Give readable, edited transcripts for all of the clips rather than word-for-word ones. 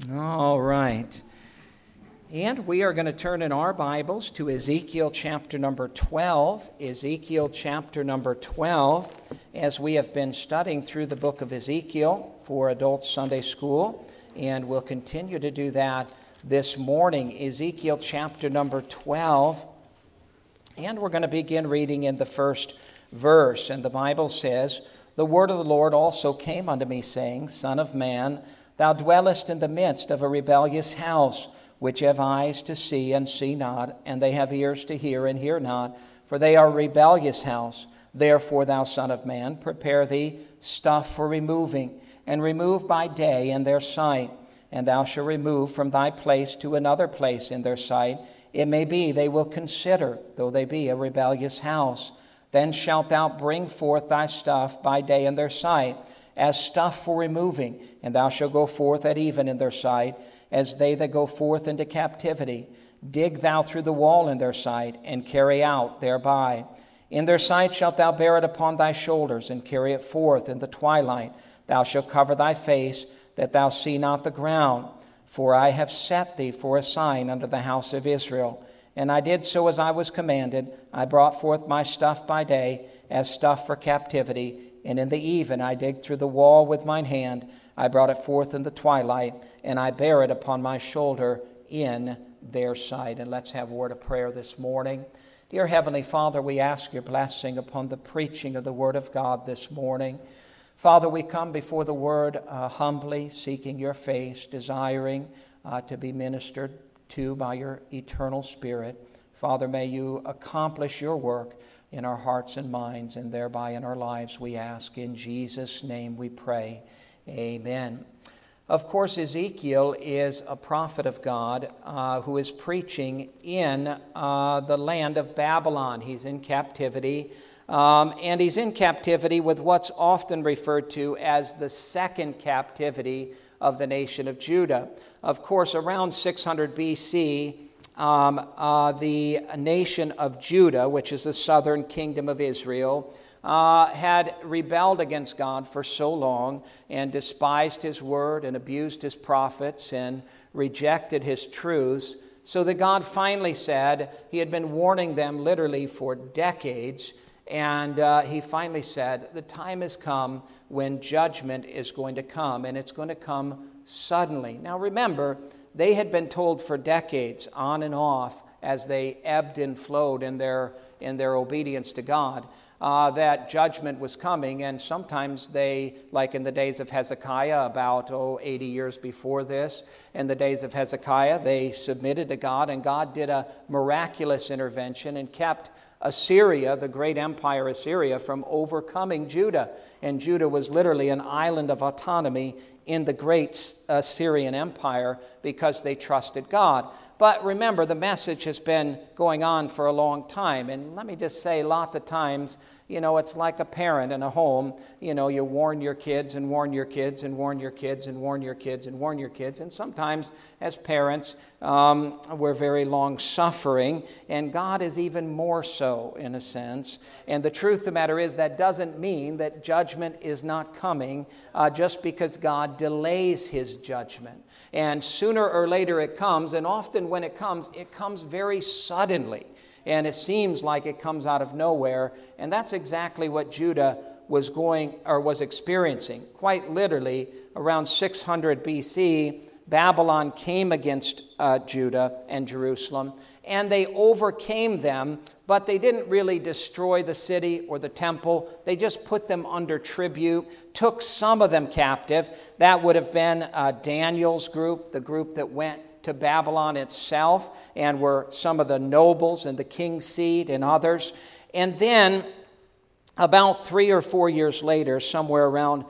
All right. And we are going to turn in our Bibles to Ezekiel chapter number 12. Ezekiel chapter number 12, as we have been studying through the book of Ezekiel for Adult Sunday School, and we'll continue to do that this morning. Ezekiel chapter number 12, and we're going to begin reading in the first verse. And the Bible says, "The word of the Lord also came unto me, saying, Son of man, thou dwellest in the midst of a rebellious house, which have eyes to see and see not, and they have ears to hear and hear not, for they are a rebellious house. Therefore, thou son of man, prepare thee stuff for removing, and remove by day in their sight. And thou shalt remove from thy place to another place in their sight. It may be they will consider, though they be a rebellious house. Then shalt thou bring forth thy stuff by day in their sight, as stuff for removing, and thou shalt go forth at even in their sight, as they that go forth into captivity. Dig thou through the wall in their sight, and carry out thereby. In their sight shalt thou bear it upon thy shoulders, and carry it forth in the twilight. Thou shalt cover thy face, that thou see not the ground. For I have set thee for a sign unto the house of Israel. And I did so as I was commanded. I brought forth my stuff by day, as stuff for captivity. And in the even I digged through the wall with mine hand. I brought it forth in the twilight, and I bear it upon my shoulder in their sight." And let's have a word of prayer this morning. Dear Heavenly Father, we ask your blessing upon the preaching of the Word of God this morning. Father, we come before the Word humbly, seeking your face, desiring to be ministered to by your eternal Spirit. Father, may you accomplish your work in our hearts and minds, and thereby in our lives, we ask. In Jesus' name we pray. Amen. Of course, Ezekiel is a prophet of God who is preaching in the land of Babylon. He's in captivity, and he's in captivity with what's often referred to as the second captivity of the nation of Judah. Of course, around 600 BC, the nation of Judah, which is the southern kingdom of Israel, had rebelled against God for so long and despised his word and abused his prophets and rejected his truths, so that God finally said, he had been warning them literally for decades, and he finally said, the time has come when judgment is going to come, and it's going to come suddenly. Now remember, they had been told for decades, on and off, as they ebbed and flowed in their obedience to God, that judgment was coming. And sometimes they, like in the days of Hezekiah, about 80 years before this, in the days of Hezekiah, they submitted to God, and God did a miraculous intervention and kept Assyria, the great empire Assyria, from overcoming Judah. And Judah was literally an island of autonomy in the great Assyrian Empire because they trusted God. But remember, the message has been going on for a long time. And let me just say, lots of times, it's like a parent in a home. You warn your kids and warn your kids and warn your kids and warn your kids and warn your kids. And sometimes, as parents, we're very long-suffering. And God is even more so, in a sense. And the truth of the matter is, that doesn't mean that judgment is not coming just because God delays his judgment. And sooner or later it comes, and often when it comes very suddenly. And it seems like it comes out of nowhere, and that's exactly what Judah was experiencing. Quite literally, around 600 BC, Babylon came against Judah and Jerusalem, and they overcame them, but they didn't really destroy the city or the temple. They just put them under tribute, took some of them captive. That would have been Daniel's group, the group that went to Babylon itself, and were some of the nobles and the king's seat and others. And then about 3 or 4 years later, somewhere around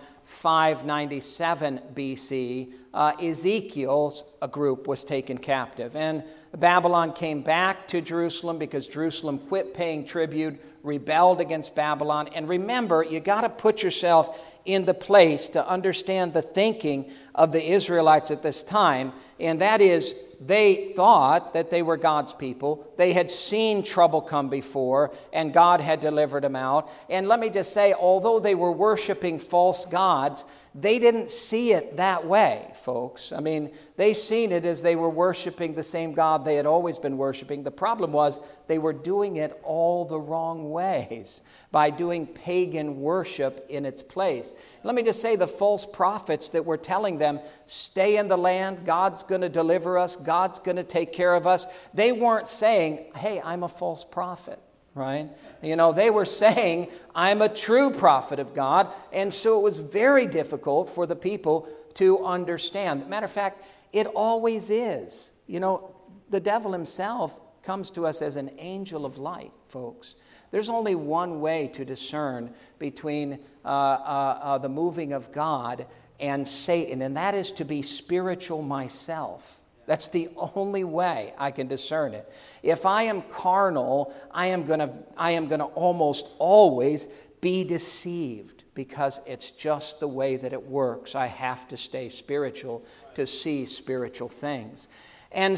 597 BC, Ezekiel's group was taken captive. And Babylon came back to Jerusalem because Jerusalem quit paying tribute, rebelled against Babylon. And remember, you got to put yourself in the place to understand the thinking of the Israelites at this time. And that is, they thought that they were God's people. They had seen trouble come before, and God had delivered them out. And let me just say, although they were worshiping false gods, they didn't see it that way, folks. I mean, they seen it as they were worshiping the same God they had always been worshiping. The problem was they were doing it all the wrong ways by doing pagan worship in its place. Let me just say, the false prophets that were telling them, stay in the land, God's going to deliver us, God's going to take care of us, they weren't saying, hey, I'm a false prophet. Right? They were saying, I'm a true prophet of God. And so it was very difficult for the people to understand. Matter of fact, it always is. The devil himself comes to us as an angel of light, folks. There's only one way to discern between the moving of God and Satan, and that is to be spiritual myself. That's the only way I can discern it. If I am carnal, I am going to almost always be deceived because it's just the way that it works. I have to stay spiritual to see spiritual things. And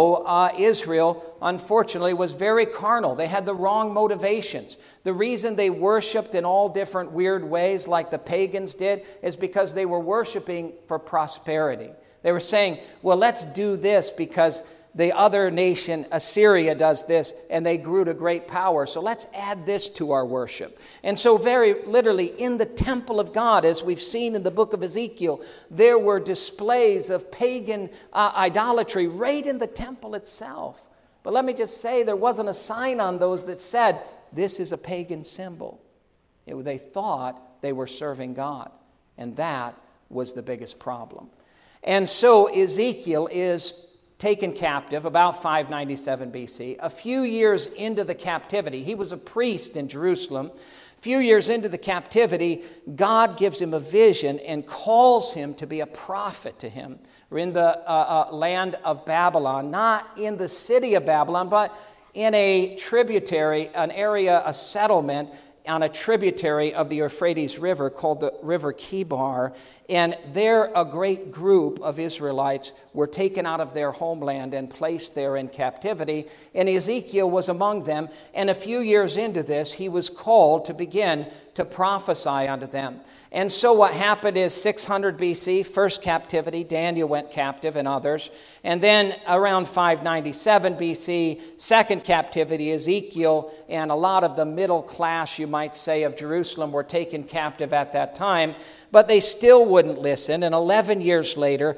so Israel, unfortunately, was very carnal. They had the wrong motivations. The reason they worshiped in all different weird ways like the pagans did is because they were worshiping for prosperity. They were saying, well, let's do this because the other nation, Assyria, does this, and they grew to great power. So let's add this to our worship. And so very literally in the temple of God, as we've seen in the book of Ezekiel, there were displays of pagan idolatry right in the temple itself. But let me just say, there wasn't a sign on those that said, this is a pagan symbol. They thought they were serving God, and that was the biggest problem. And so Ezekiel is taken captive about 597 BC. A few years into the captivity, he was a priest in Jerusalem. A few years into the captivity, God gives him a vision and calls him to be a prophet to him. We're in the land of Babylon, not in the city of Babylon, but in a tributary, an area, a settlement on a tributary of the Euphrates River called the River Kibar. And there a great group of Israelites were taken out of their homeland and placed there in captivity. And Ezekiel was among them. And a few years into this, he was called to begin to prophesy unto them. And so what happened is 600 BC, first captivity, Daniel went captive and others. And then around 597 BC, second captivity, Ezekiel and a lot of the middle class, you might say, of Jerusalem were taken captive at that time. But they still wouldn't listen. And 11 years later,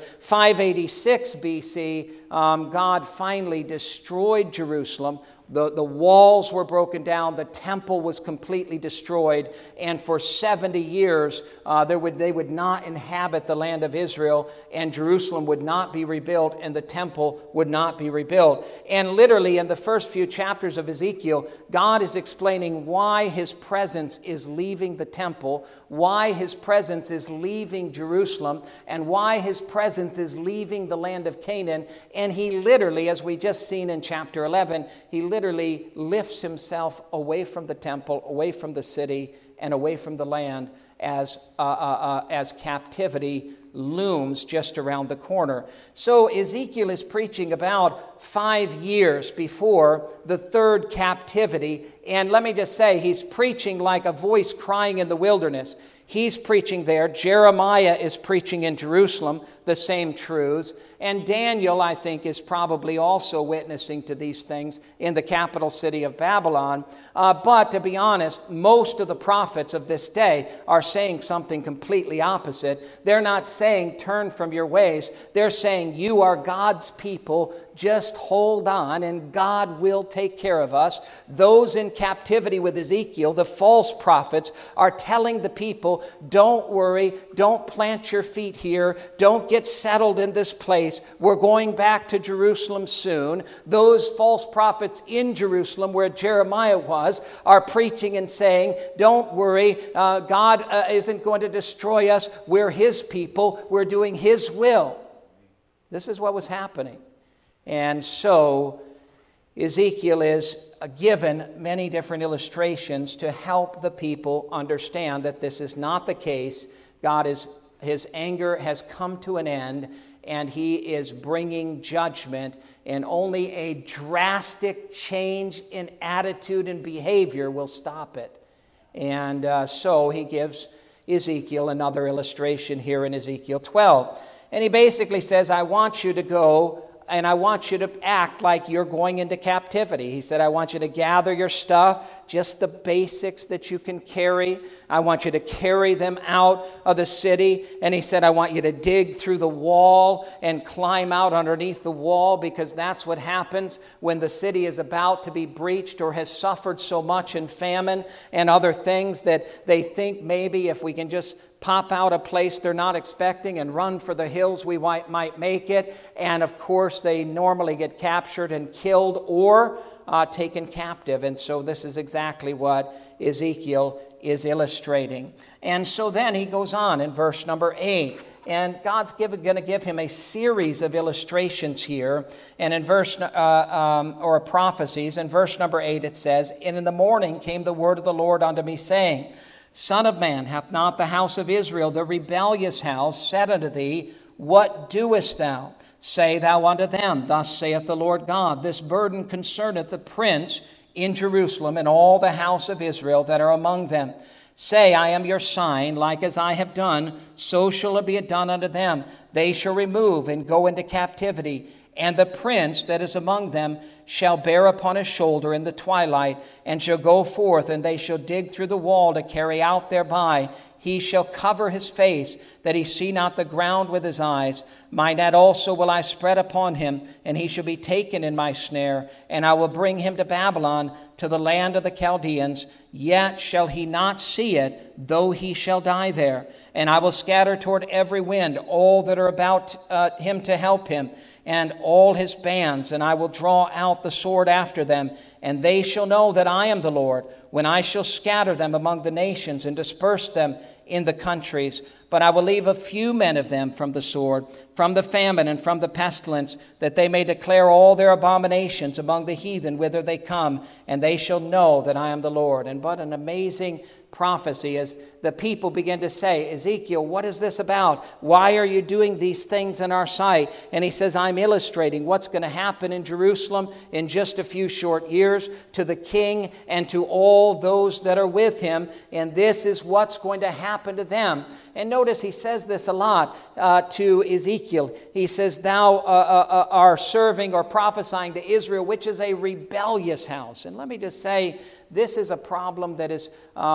586 BC, God finally destroyed Jerusalem. The walls were broken down. The temple was completely destroyed. And for 70 years, they would not inhabit the land of Israel. And Jerusalem would not be rebuilt. And the temple would not be rebuilt. And literally in the first few chapters of Ezekiel, God is explaining why his presence is leaving the temple, why his presence is leaving Jerusalem, and why his presence is leaving the land of Canaan. And he literally, as we just seen in chapter 11, he literally lifts himself away from the temple, away from the city, and away from the land as captivity looms just around the corner. So Ezekiel is preaching about 5 years before the third captivity. And let me just say, he's preaching like a voice crying in the wilderness. He's preaching there. Jeremiah is preaching in Jerusalem the same truths. And Daniel, I think, is probably also witnessing to these things in the capital city of Babylon. But to be honest, most of the prophets of this day are saying something completely opposite. They're not saying, turn from your ways. They're saying, you are God's people. Just hold on, and God will take care of us. Those in captivity with Ezekiel, the false prophets, are telling the people, don't worry, don't plant your feet here, don't get settled in this place. We're going back to Jerusalem soon. Those false prophets in Jerusalem, where Jeremiah was, are preaching and saying, don't worry, God isn't going to destroy us. We're his people. We're doing his will. This is what was happening. And so Ezekiel is given many different illustrations to help the people understand that this is not the case. His anger has come to an end, and he is bringing judgment, and only a drastic change in attitude and behavior will stop it. And so he gives Ezekiel, another illustration here in Ezekiel 12. And he basically says, I want you to go and I want you to act like you're going into captivity. He said, I want you to gather your stuff, just the basics that you can carry. I want you to carry them out of the city. And he said, I want you to dig through the wall and climb out underneath the wall, because that's what happens when the city is about to be breached or has suffered so much in famine and other things that they think maybe if we can just pop out a place they're not expecting and run for the hills, we might make it. And of course, they normally get captured and killed or taken captive. And so this is exactly what Ezekiel is illustrating. And so then he goes on in verse number 8. And God's going to give him a series of illustrations here. And in or prophecies, in verse number 8 it says, And in the morning came the word of the Lord unto me, saying, Son of man, hath not the house of Israel, the rebellious house, said unto thee, What doest thou? Say thou unto them, Thus saith the Lord God, This burden concerneth the prince in Jerusalem, and all the house of Israel that are among them. Say, I am your sign, like as I have done, so shall it be done unto them. They shall remove and go into captivity. And the prince that is among them shall bear upon his shoulder in the twilight, and shall go forth, and they shall dig through the wall to carry out thereby. He shall cover his face, that he see not the ground with his eyes. My net also will I spread upon him, and he shall be taken in my snare. And I will bring him to Babylon, to the land of the Chaldeans. Yet shall he not see it, though he shall die there. And I will scatter toward every wind all that are about him to help him, and all his bands, and I will draw out the sword after them. And they shall know that I am the Lord, when I shall scatter them among the nations and disperse them in the countries. But I will leave a few men of them from the sword, from the famine, and from the pestilence, that they may declare all their abominations among the heathen whither they come, and they shall know that I am the Lord. And what an amazing prophecy as the people begin to say, Ezekiel, what is this about? Why are you doing these things in our sight? And he says, I'm illustrating what's going to happen in Jerusalem in just a few short years to the king and to all those that are with him. And this is what's going to happen to them. And notice he says this a lot to Ezekiel. He says, thou are serving or prophesying to Israel, which is a rebellious house. And let me just say, this is a problem that is,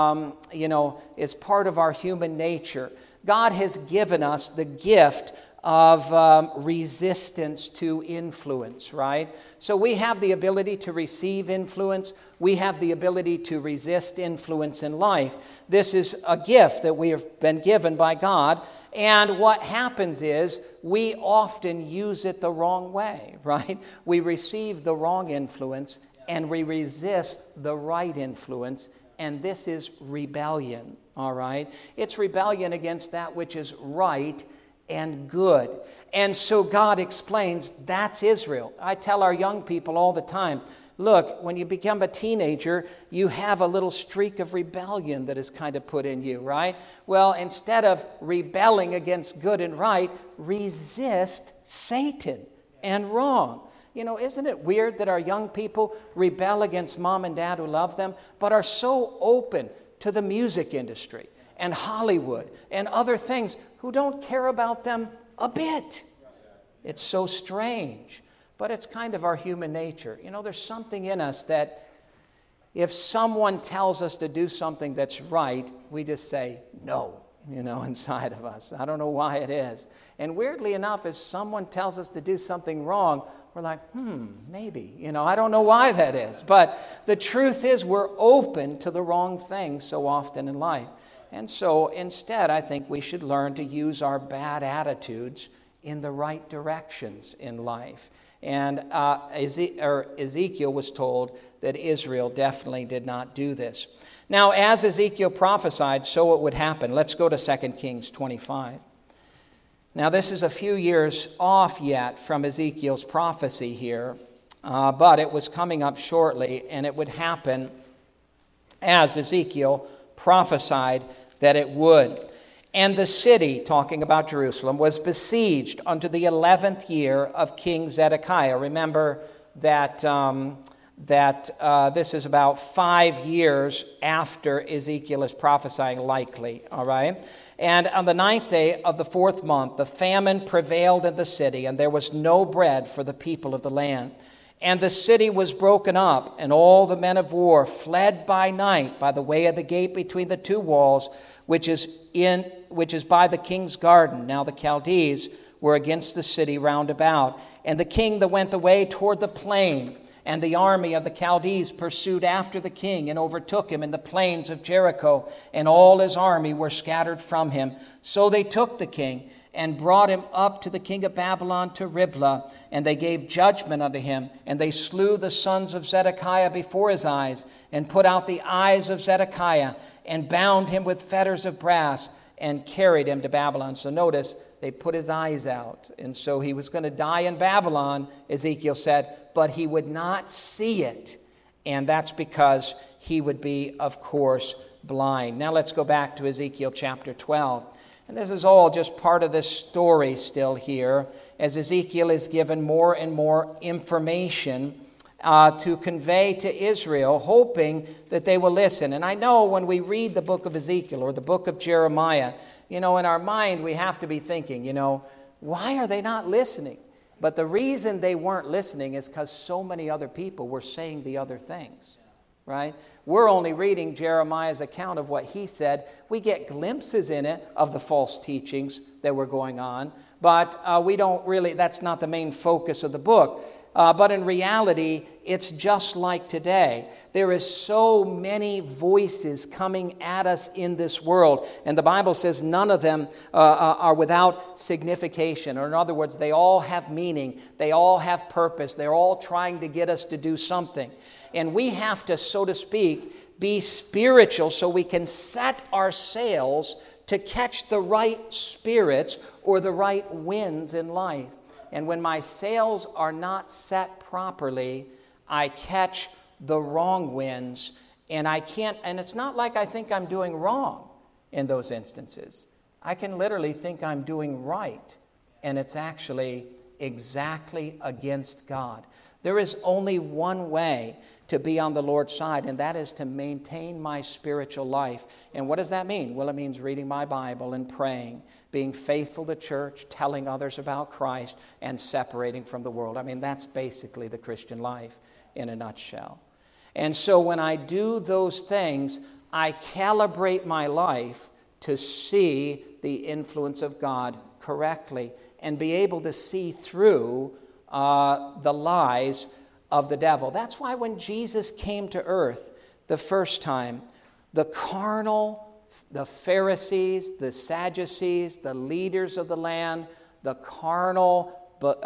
is part of our human nature. God has given us the gift of resistance to influence, right? So we have the ability to receive influence. We have the ability to resist influence in life. This is a gift that we have been given by God. And what happens is we often use it the wrong way, right? We receive the wrong influence and we resist the right influence, and this is rebellion, all right? It's rebellion against that which is right and good. And so God explains that's Israel. I tell our young people all the time, look, when you become a teenager, you have a little streak of rebellion that is kind of put in you, right? Well, instead of rebelling against good and right, resist Satan and wrong. You know, isn't it weird that our young people rebel against mom and dad who love them, but are so open to the music industry and Hollywood and other things who don't care about them a bit? It's so strange, but it's kind of our human nature. You know, there's something in us that if someone tells us to do something that's right, we just say no, inside of us. I don't know why it is. And weirdly enough, if someone tells us to do something wrong, we're like, maybe. I don't know why that is. But the truth is we're open to the wrong things so often in life. And so instead, I think we should learn to use our bad attitudes in the right directions in life. And Ezekiel was told that Israel definitely did not do this. Now, as Ezekiel prophesied, so it would happen. Let's go to 2 Kings 25. Now, this is a few years off yet from Ezekiel's prophecy here, but it was coming up shortly, and it would happen as Ezekiel prophesied that it would. And the city, talking about Jerusalem, was besieged unto the 11th year of King Zedekiah. Remember that that this is about 5 years after Ezekiel is prophesying, likely, all right? And on the 9th day of the 4th month, the famine prevailed in the city, and there was no bread for the people of the land. And the city was broken up, and all the men of war fled by night by the way of the gate between the two walls, which is by the king's garden. Now the Chaldees were against the city round about. And the king that went away toward the plain, and the army of the Chaldees pursued after the king and overtook him in the plains of Jericho, and all his army were scattered from him. So they took the king and brought him up to the king of Babylon to Riblah, and they gave judgment unto him, and they slew the sons of Zedekiah before his eyes, and put out the eyes of Zedekiah, and bound him with fetters of brass, and carried him to Babylon. So notice, they put his eyes out, and so he was going to die in Babylon, Ezekiel said, but he would not see it, and that's because he would be, of course, blind. Now let's go back to Ezekiel chapter 12. And this is all just part of this story still here, as Ezekiel is given more and more information to convey to Israel, hoping that they will listen. And I know when we read the book of Ezekiel or the book of Jeremiah, in our mind we have to be thinking, why are they not listening? But the reason they weren't listening is because so many other people were saying the other things. Right? We're only reading Jeremiah's account of what he said. We get glimpses in it of the false teachings that were going on, but we don't really, that's not the main focus of the book. But in reality, it's just like today. There is so many voices coming at us in this world, and the Bible says none of them are without signification, or in other words, they all have meaning, they all have purpose, they're all trying to get us to do something. And we have to, so to speak, be spiritual so we can set our sails to catch the right spirits or the right winds in life. And when my sails are not set properly, I catch the wrong winds, and I can't, and it's not like I think I'm doing wrong in those instances. I can literally think I'm doing right, and it's actually exactly against God. There is only one way to be on the Lord's side, and that is to maintain my spiritual life. And what does that mean? Well, it means reading my Bible and praying, being faithful to church, telling others about Christ, and separating from the world. I mean, that's basically the Christian life in a nutshell. And so when I do those things, I calibrate my life to see the influence of God correctly and be able to see through the lies of the devil. That's why when Jesus came to earth the first time, the carnal, the Pharisees, the Sadducees, the leaders of the land, the carnal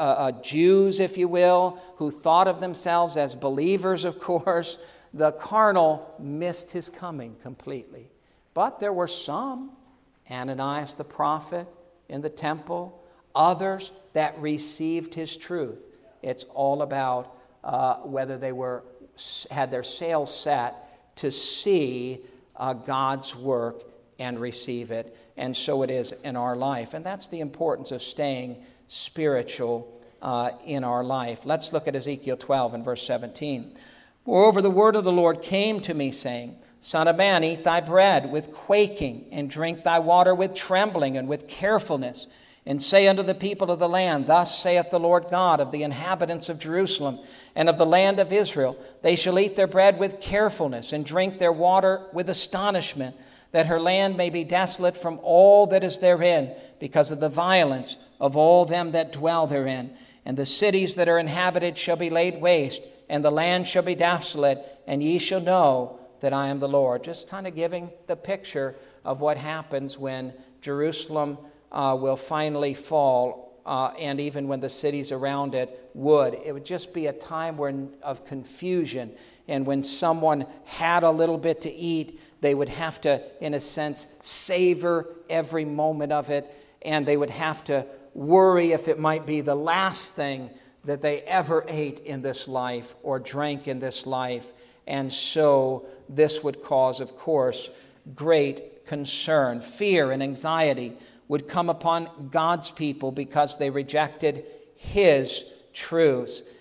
Jews, if you will, who thought of themselves as believers, of course, the carnal missed his coming completely. But there were some, Ananias the prophet in the temple, others that received his truth. It's all about whether they had their sails set to see God's work and receive it. And so it is in our life. And that's the importance of staying spiritual in our life. Let's look at Ezekiel 12 and verse 17. Moreover, the word of the Lord came to me, saying, Son of man, eat thy bread with quaking, and drink thy water with trembling and with carefulness. And say unto the people of the land, Thus saith the Lord God of the inhabitants of Jerusalem and of the land of Israel, They shall eat their bread with carefulness, and drink their water with astonishment, that her land may be desolate from all that is therein, because of the violence of all them that dwell therein. And the cities that are inhabited shall be laid waste, and the land shall be desolate, and ye shall know that I am the Lord. Just kind of giving the picture of what happens when Jerusalem will finally fall, and even when the cities around it would. It would just be a time of confusion. And when someone had a little bit to eat, they would have to, in a sense, savor every moment of it. And they would have to worry if it might be the last thing that they ever ate in this life or drank in this life. And so this would cause, of course, great concern. Fear and anxiety would come upon God's people because they rejected His truths.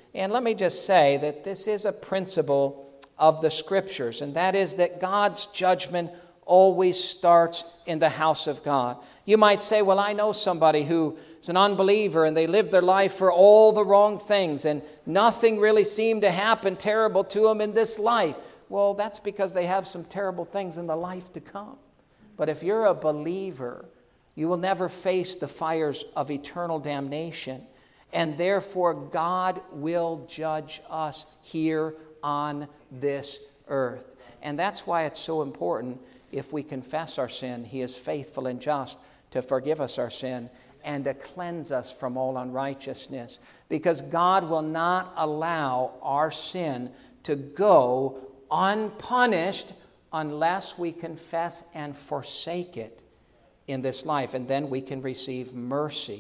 And let me just say that this is a principle of the Scriptures, and that is that God's judgment always starts in the house of God. You might say, well, I know somebody who is an unbeliever and they live their life for all the wrong things and nothing really seemed to happen terrible to them in this life. Well, that's because they have some terrible things in the life to come. But if you're a believer, you will never face the fires of eternal damnation. And therefore, God will judge us here on this earth. And that's why it's so important, if we confess our sin, He is faithful and just to forgive us our sin and to cleanse us from all unrighteousness. Because God will not allow our sin to go unpunished unless we confess and forsake it in this life. And then we can receive mercy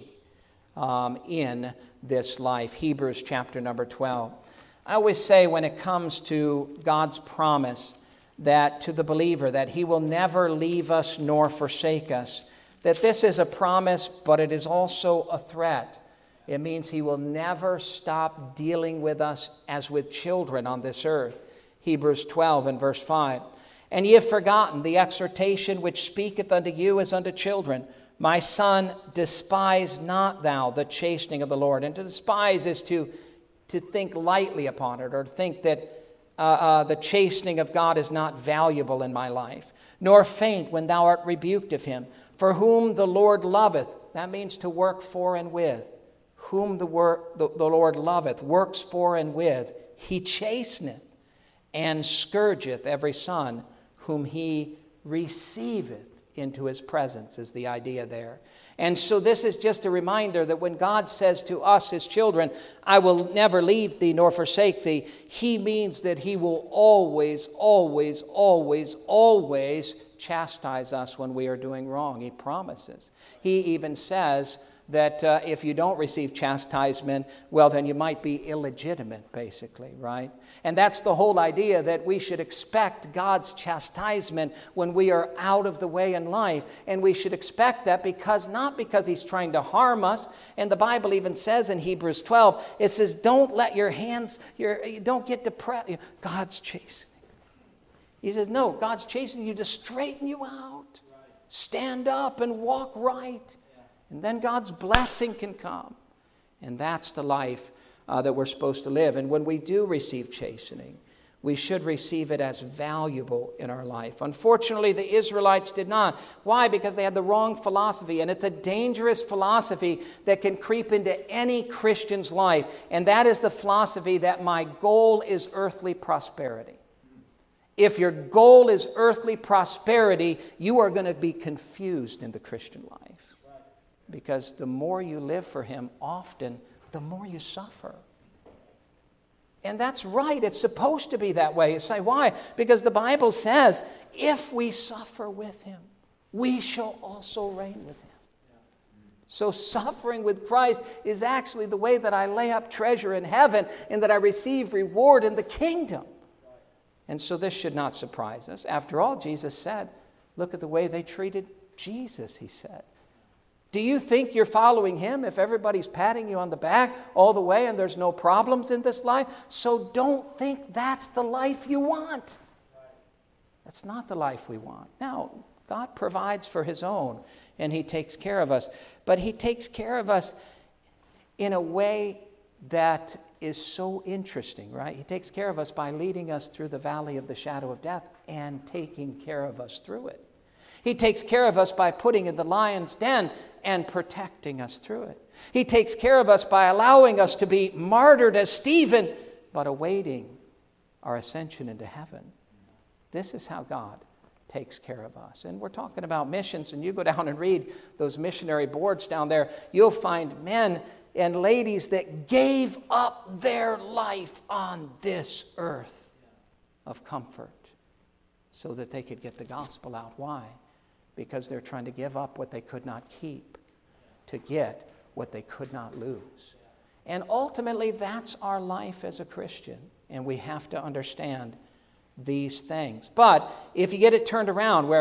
in this life. Hebrews chapter number 12. I always say when it comes to God's promise that to the believer that He will never leave us nor forsake us, that this is a promise, but it is also a threat. It means He will never stop dealing with us as with children on this earth. Hebrews 12 and verse 5. And ye have forgotten the exhortation which speaketh unto you as unto children. My son, despise not thou the chastening of the Lord. And to despise is to think lightly upon it, or to think that the chastening of God is not valuable in my life. Nor faint when thou art rebuked of Him. For whom the Lord loveth, that means to work for and with. Whom the Lord loveth, works for and with, He chasteneth and scourgeth every son whom He receiveth into His presence, is the idea there. And so this is just a reminder that when God says to us, His children, I will never leave thee nor forsake thee, He means that He will always, always, always, always chastise us when we are doing wrong. He promises. He even says that if you don't receive chastisement, well, then you might be illegitimate, basically, right? And that's the whole idea, that we should expect God's chastisement when we are out of the way in life. And we should expect that not because He's trying to harm us. And the Bible even says in Hebrews 12, it says, don't let your hands, don't get depressed. God's chasing. He says, no, God's chasing you to straighten you out. Stand up and walk right. And then God's blessing can come. And that's the life that we're supposed to live. And when we do receive chastening, we should receive it as valuable in our life. Unfortunately, the Israelites did not. Why? Because they had the wrong philosophy. And it's a dangerous philosophy that can creep into any Christian's life. And that is the philosophy that my goal is earthly prosperity. If your goal is earthly prosperity, you are going to be confused in the Christian life. Because the more you live for Him, often, the more you suffer. And that's right. It's supposed to be that way. You say, why? Because the Bible says, if we suffer with Him, we shall also reign with Him. So suffering with Christ is actually the way that I lay up treasure in heaven and that I receive reward in the kingdom. And so this should not surprise us. After all, Jesus said, look at the way they treated Jesus, He said. Do you think you're following Him if everybody's patting you on the back all the way and there's no problems in this life? So don't think that's the life you want. That's not the life we want. Now, God provides for His own and He takes care of us. But He takes care of us in a way that is so interesting, right? He takes care of us by leading us through the valley of the shadow of death and taking care of us through it. He takes care of us by putting in the lion's den and protecting us through it. He takes care of us by allowing us to be martyred as Stephen, but awaiting our ascension into heaven. This is how God takes care of us. And we're talking about missions, and you go down and read those missionary boards down there, you'll find men and ladies that gave up their life on this earth of comfort so that they could get the gospel out. Why? Because they're trying to give up what they could not keep to get what they could not lose. And ultimately, that's our life as a Christian. And we have to understand these things. But if you get it turned around where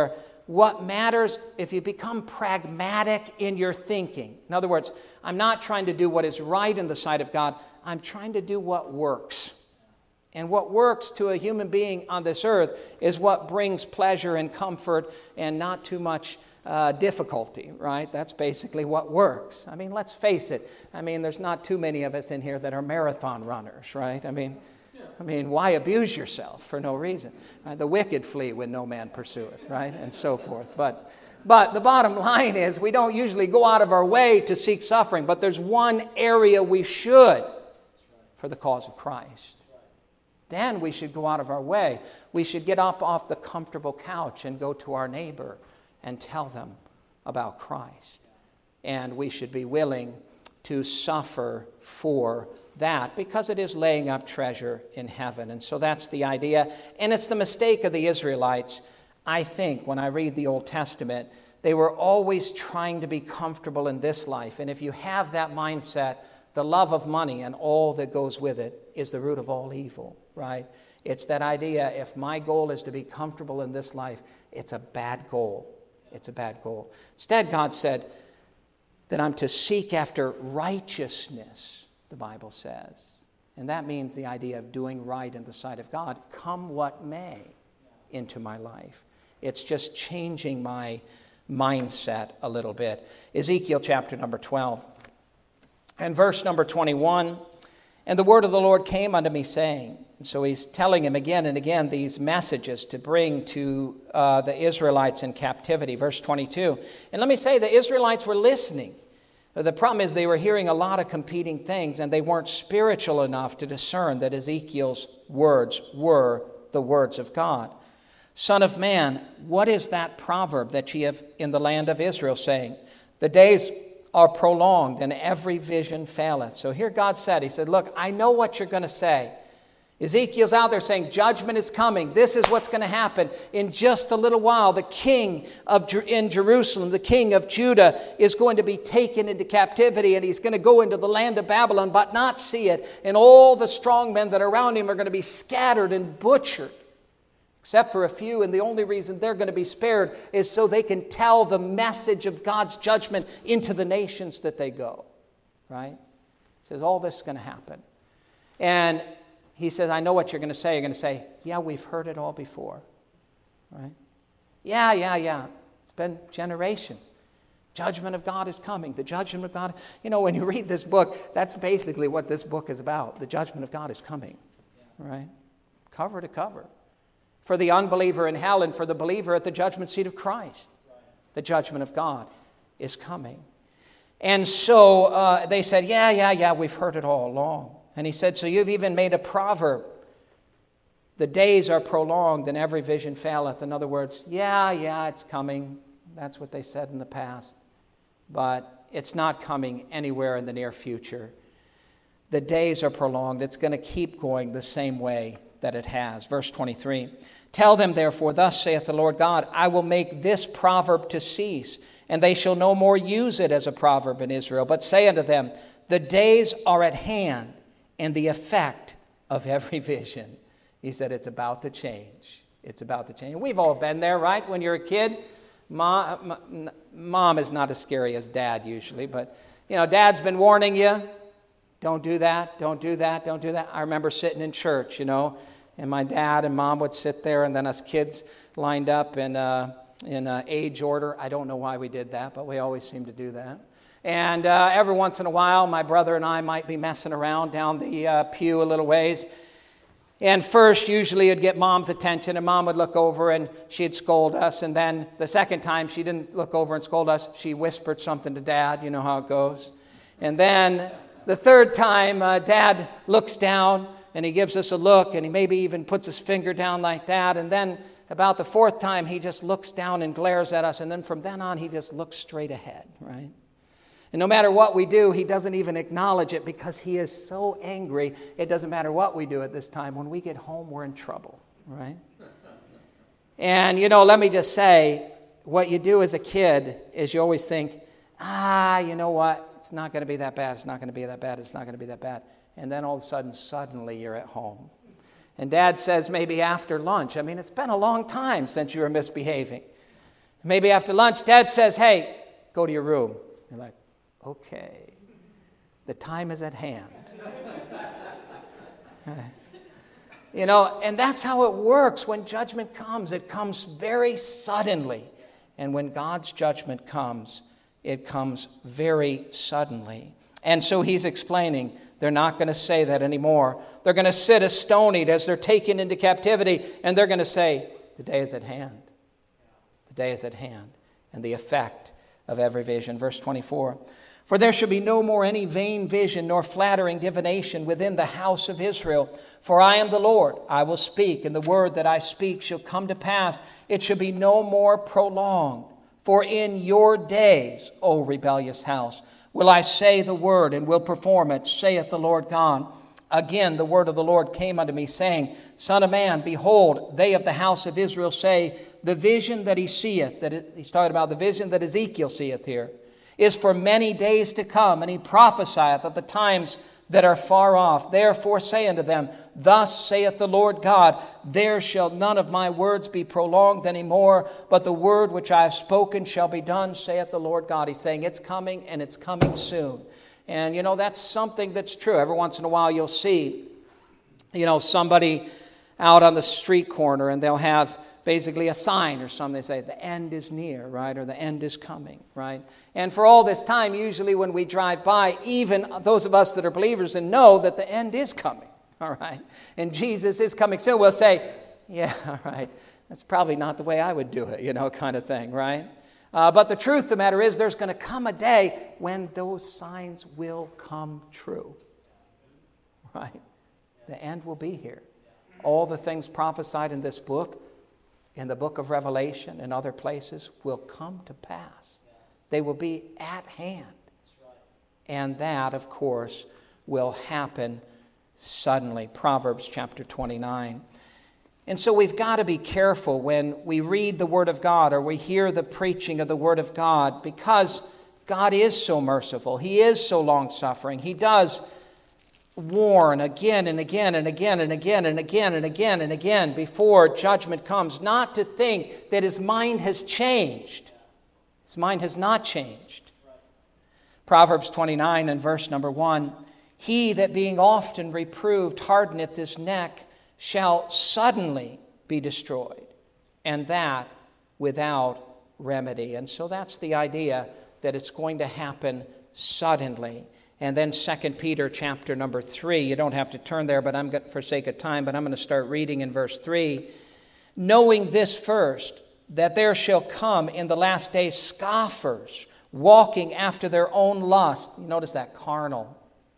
what matters, if you become pragmatic in your thinking. In other words, I'm not trying to do what is right in the sight of God. I'm trying to do what works. And what works to a human being on this earth is what brings pleasure and comfort and not too much difficulty, right? That's basically what works. I mean, let's face it. I mean, there's not too many of us in here that are marathon runners, right? I mean, why abuse yourself for no reason? Right? The wicked flee when no man pursueth, right? And so forth. But the bottom line is we don't usually go out of our way to seek suffering, but there's one area we should for the cause of Christ. Then we should go out of our way. We should get up off the comfortable couch and go to our neighbor and tell them about Christ. And we should be willing to suffer for that because it is laying up treasure in heaven. And so that's the idea. And it's the mistake of the Israelites. I think when I read the Old Testament, they were always trying to be comfortable in this life. And if you have that mindset, the love of money and all that goes with it is the root of all evil, right? It's that idea, if my goal is to be comfortable in this life, it's a bad goal. It's a bad goal. Instead, God said that I'm to seek after righteousness, the Bible says. And that means the idea of doing right in the sight of God, come what may, into my life. It's just changing my mindset a little bit. Ezekiel chapter number 12. And verse number 21, and the word of the Lord came unto me, saying, and so he's telling him again and again these messages to bring to the Israelites in captivity. Verse 22, and let me say, the Israelites were listening. The problem is they were hearing a lot of competing things, and they weren't spiritual enough to discern that Ezekiel's words were the words of God. Son of man, what is that proverb that ye have in the land of Israel, saying, the days are prolonged, and every vision faileth. So here God said, he said, look, I know what you're going to say. Ezekiel's out there saying, judgment is coming. This is what's going to happen. In just a little while, the king in Jerusalem, the king of Judah, is going to be taken into captivity, and he's going to go into the land of Babylon, but not see it. And all the strong men that are around him are going to be scattered and butchered, except for a few, and the only reason they're going to be spared is so they can tell the message of God's judgment into the nations that they go, right? He says, all this is going to happen. And he says, I know what you're going to say. You're going to say, yeah, we've heard it all before, right? Yeah. It's been generations. Judgment of God is coming. The judgment of God. You know, when you read this book, that's basically what this book is about. The judgment of God is coming, right? Cover to cover. For the unbeliever in hell and for the believer at the judgment seat of Christ. The judgment of God is coming. And so they said, yeah, we've heard it all along. And he said, so you've even made a proverb. The days are prolonged and every vision faileth. In other words, yeah, it's coming. That's what they said in the past. But it's not coming anywhere in the near future. The days are prolonged. It's going to keep going the same way that it has. Verse 23, tell them therefore, thus saith the Lord God, I will make this proverb to cease, and they shall no more use it as a proverb in Israel, but say unto them, the days are at hand, and the effect of every vision. He said it's about to change. It's about to change. We've all been there, right? When you're a kid, mom is not as scary as dad usually, but dad's been warning you. Don't do that, don't do that, don't do that. I remember sitting in church, and my dad and mom would sit there, and then us kids lined up in age order. I don't know why we did that, but we always seemed to do that. And every once in a while, my brother and I might be messing around down the pew a little ways. And first, usually it'd get mom's attention, and mom would look over and she'd scold us. And then the second time, she didn't look over and scold us. She whispered something to Dad. You know how it goes. And then the third time, Dad looks down and he gives us a look, and he maybe even puts his finger down like that. And then about the fourth time, he just looks down and glares at us. And then from then on, he just looks straight ahead, right? And no matter what we do, he doesn't even acknowledge it because he is so angry. It doesn't matter what we do at this time. When we get home, we're in trouble, right? And, let me just say, what you do as a kid is you always think, you know what? It's not going to be that bad. It's not going to be that bad. It's not going to be that bad. And then all of a sudden, suddenly you're at home. And Dad says maybe after lunch, it's been a long time since you were misbehaving. Maybe after lunch, Dad says, hey, go to your room. You're like, okay, the time is at hand. And that's how it works when judgment comes. It comes very suddenly. And when God's judgment comes, it comes very suddenly. And so he's explaining, they're not going to say that anymore. They're going to sit astonied as they're taken into captivity, and they're going to say, the day is at hand. The day is at hand. And the effect of every vision. Verse 24, for there shall be no more any vain vision nor flattering divination within the house of Israel. For I am the Lord, I will speak, and the word that I speak shall come to pass. It shall be no more prolonged. For in your days, O rebellious house, will I say the word and will perform it, saith the Lord God. Again, the word of the Lord came unto me, saying, Son of man, behold, they of the house of Israel say, the vision that he seeth, he's talking about the vision that Ezekiel seeth here, is for many days to come, and he prophesieth of the times that are far off. Therefore say unto them, thus saith the Lord God, there shall none of my words be prolonged any more, but the word which I have spoken shall be done, saith the Lord God. He's saying it's coming, and it's coming soon. And that's something that's true. Every once in a while you'll see, somebody out on the street corner, and they'll have basically a sign or something. They say, the end is near, right? Or the end is coming, right? And for all this time, usually when we drive by, even those of us that are believers and know that the end is coming, all right? And Jesus is coming soon, we'll say, yeah, all right, that's probably not the way I would do it, kind of thing, right? But the truth of the matter is there's going to come a day when those signs will come true, right? The end will be here. All the things prophesied in this book, in the book of Revelation and other places, will come to pass. They will be at hand. And that, of course, will happen suddenly. Proverbs chapter 29. And so we've got to be careful when we read the Word of God or we hear the preaching of the Word of God, because God is so merciful. He is so long-suffering. He does warn again and again and again and again and again and again and again before judgment comes, not to think that his mind has changed. His mind has not changed. Proverbs 29 and verse number 1, he that being often reproved hardeneth his neck shall suddenly be destroyed, and that without remedy. And so that's the idea, that it's going to happen suddenly. And then 2 Peter chapter number 3. You don't have to turn there, but for sake of time, but I'm going to start reading in verse 3. Knowing this first, that there shall come in the last days scoffers, walking after their own lust. You notice that, carnal,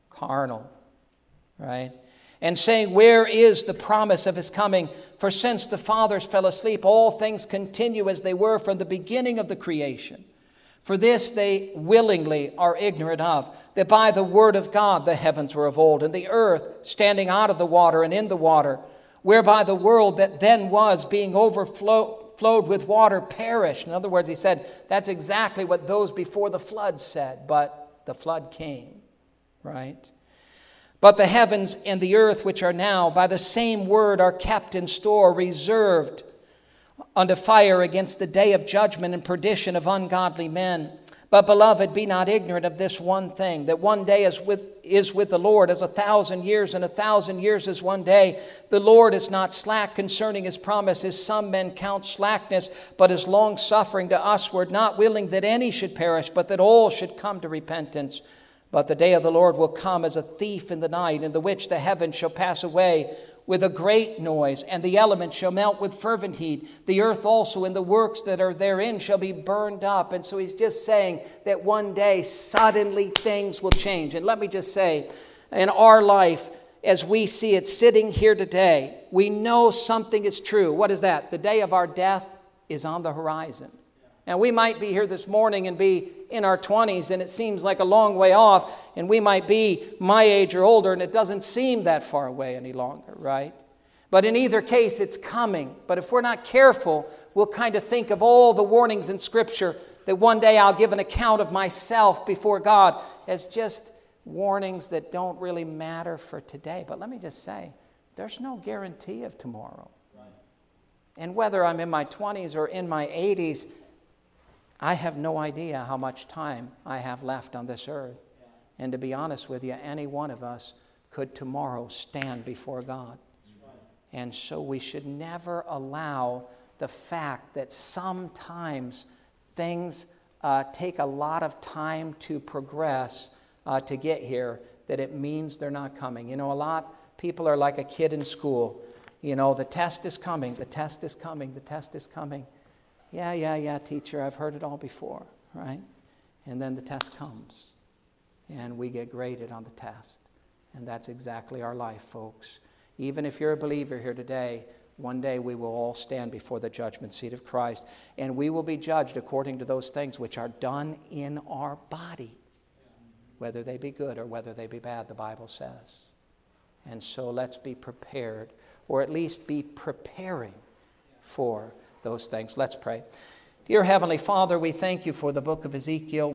right? And saying, where is the promise of his coming? For since the fathers fell asleep, all things continue as they were from the beginning of the creation. For this they willingly are ignorant of, that by the word of God the heavens were of old, and the earth standing out of the water and in the water, whereby the world that then was, being overflowed with water, perished. In other words, he said, that's exactly what those before the flood said, but the flood came, right? But the heavens and the earth, which are now, by the same word are kept in store, reserved unto fire against the day of judgment and perdition of ungodly men. But, beloved, be not ignorant of this one thing, that one day is with the Lord as 1,000 years, and 1,000 years is one day. The Lord is not slack concerning his promise, as some men count slackness, but is long-suffering to usward, not willing that any should perish, but that all should come to repentance. But the day of the Lord will come as a thief in the night, in the which the heavens shall pass away with a great noise, and the elements shall melt with fervent heat. The earth also and the works that are therein shall be burned up. And so he's just saying that one day suddenly things will change. And let me just say, in our life, as we see it sitting here today, we know something is true. What is that? The day of our death is on the horizon. Now, we might be here this morning and be in our 20s, and it seems like a long way off, and we might be my age or older, and it doesn't seem that far away any longer, right? But in either case, it's coming. But if we're not careful, we'll kind of think of all the warnings in Scripture that one day I'll give an account of myself before God as just warnings that don't really matter for today. But let me just say, there's no guarantee of tomorrow. And whether I'm in my 20s or in my 80s, I have no idea how much time I have left on this earth. And to be honest with you, any one of us could tomorrow stand before God. And so we should never allow the fact that sometimes things take a lot of time to progress to get here, that it means they're not coming. A lot people are like a kid in school. The test is coming, the test is coming, the test is coming. Yeah, teacher, I've heard it all before, right? And then the test comes, and we get graded on the test. And that's exactly our life, folks. Even if you're a believer here today, one day we will all stand before the judgment seat of Christ, and we will be judged according to those things which are done in our body, whether they be good or whether they be bad, the Bible says. And so let's be prepared, or at least be preparing for those things. Let's pray. Dear Heavenly Father, we thank you for the book of Ezekiel.